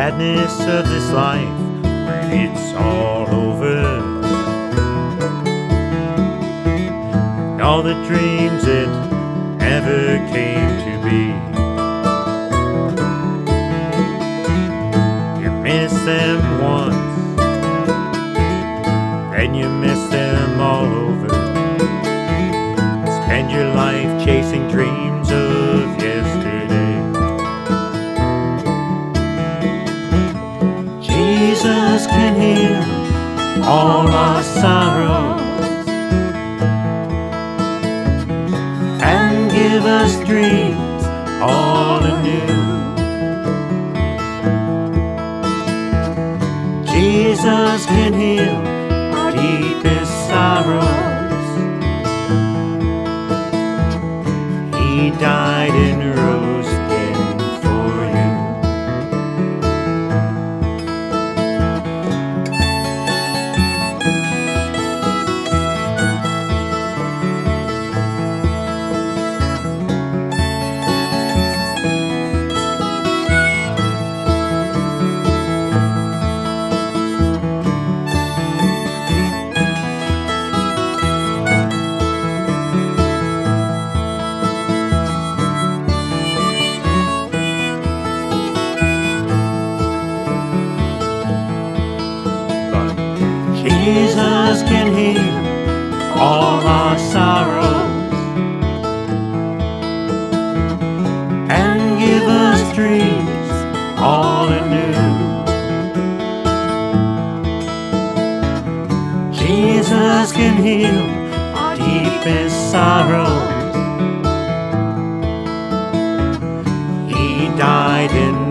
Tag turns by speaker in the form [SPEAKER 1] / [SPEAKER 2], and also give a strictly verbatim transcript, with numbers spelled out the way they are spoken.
[SPEAKER 1] sadness of this life when it's all over, and all the dreams that ever came to be. You miss them once, then you miss them all over. Spend your life chasing dreams of yesterday. Jesus can heal all our sorrows and give us dreams all anew. Jesus can heal our deepest sorrows. He died and rose again for you. Jesus can heal all our sorrows and give us dreams all anew. Jesus can heal our deepest sorrows. He died in